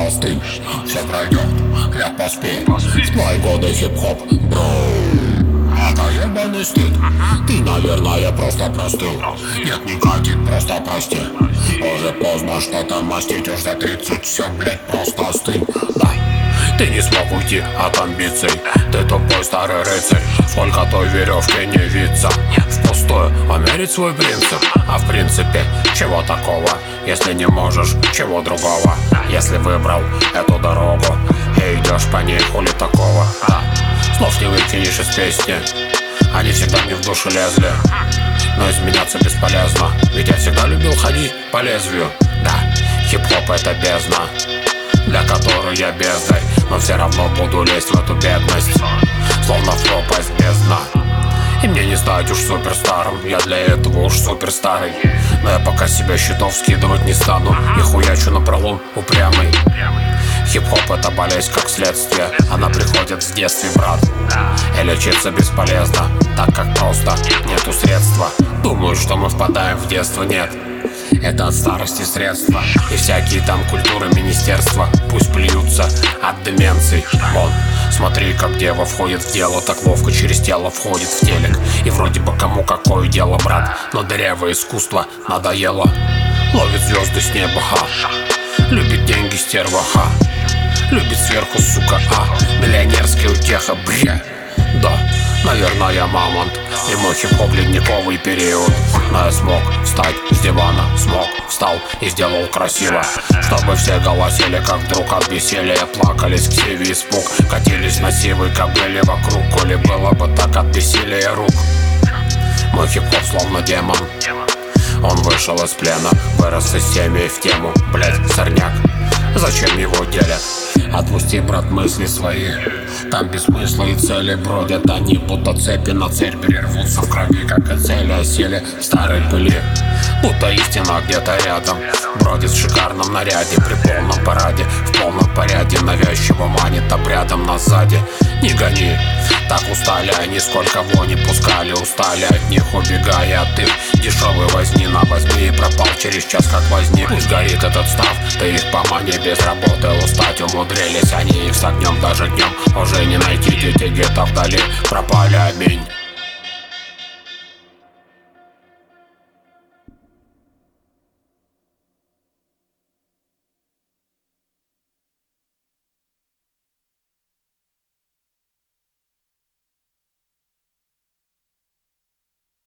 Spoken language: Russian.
остынь, все пройдет, ляг поспей. Сплай годы хип-хоп, бро. Это ебаный стыд. Ты, наверное, просто простыл. Нет, не катит, просто прости. Уже поздно что-то мастить, уж за 30 все, блять, просто остынь. Да. Ты не смог уйти от амбиций. Ты тупой старый рыцарь. Сколько той веревки не виться впустую умерить свой принцип. А в принципе, чего такого? Если не можешь, чего другого? Если выбрал эту дорогу и идешь по ней, хули такого? Да. Слов не выкинешь из песни, они всегда мне в душу лезли. Но изменяться бесполезно, ведь я всегда любил ходить по лезвию. Да, хип-хоп это бездна, для которой я бездарь, но все равно буду лезть в эту бедность, словно в пропасть бездна. И мне не стать уж суперстаром, я для этого уж суперстарый. Но я пока себя счетов скидывать не стану и хуячу напролом упрямый. Хип-хоп это болезнь как следствие, она приходит в детстве, брат. И лечиться бесполезно, так как просто нету средства. Думаю, что мы впадаем в детство, нет. Это от старости средства. И всякие там культуры министерства пусть плюются от деменций. Вон, смотри, как дева входит в дело, так ловко через тело входит в телек. И вроде бы кому какое дело, брат, но дырявое искусство надоело. Ловит звезды с неба, ха. Любит деньги, стерва, ха. Любит сверху, сука, миллионерская утеха, бля. Да, наверное, я мамонт, и мой хип-хоп ледниковый период. Но я смог встать с дивана, смог, встал и сделал красиво, чтобы все голосили, как вдруг от бессилия плакались к сиве испуг. Катились на сивой кобыле вокруг, коли было бы так от бессилия рук. Мой хип-хоп словно демон, он вышел из плена, вырос из семьи в тему. Блять, сорняк, зачем его делят? Отпусти, брат, мысли свои. Там без смысла и цели бродят они, будто цепи на цербере рвутся в крови, как и цели осели в старой пыли. Будто истина где-то рядом бродит в шикарном наряде, при полном параде, в полном порядке, навязчиво манит обрядом нас сзади. Не гони, так устали они, сколько вони пускали, устали от них, убегая от их дешевой возни. На возьми и пропал через час, как возник. Пусть горит этот став, ты их по мане без работы устать умудрились они, их с огнем даже днем уже не найти. Дети где-то вдали пропали, аминь.